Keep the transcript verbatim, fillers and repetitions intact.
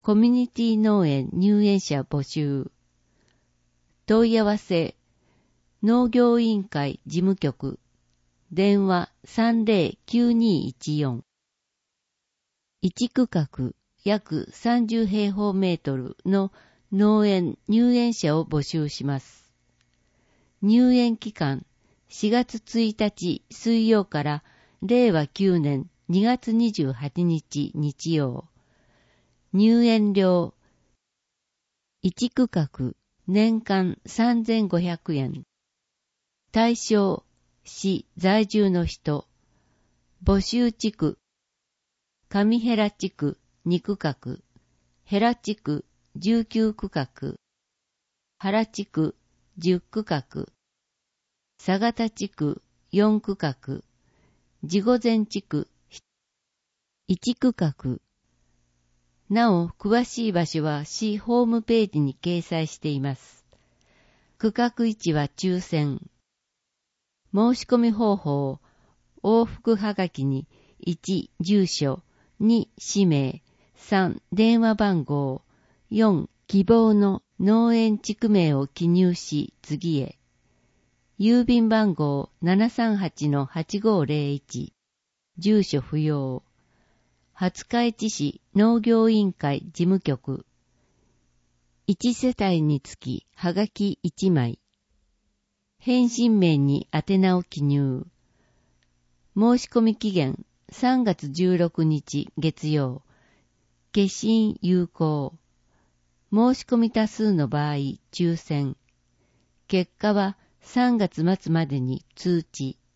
コミュニティ農園入園者募集。問い合わせ、農業委員会事務局、電話 さんぜろきゅうにいちよん。一区画約さんじゅう平方メートルの農園入園者を募集します。入園期間しがつついたち水曜かられいわきゅうねんにがつにじゅうはちにち日曜。入園料一区画年間さんぜんごひゃくえん。対象市在住の人。募集地区上平地区に区画、平地区じゅうきゅう区画、原地区じゅっ区画、佐潟地区よん区画、地御前地区いち区画。なお、詳しい場所は市ホームページに掲載しています。区画いちは抽選。申し込み方法、往復はがきにいち住所、に氏名、さん電話番号、よん希望の農園地区名を記入し次へ。郵便番号 ななさんはちのはちごーぜろいち、住所不要。廿日市市農業委員会事務局。いち世帯につきはがきいちまい。返信面に宛名を記入。申し込み期限さんがつじゅうろくにち月曜。消印有効。申し込み多数の場合抽選。結果はさんがつ末までに通知。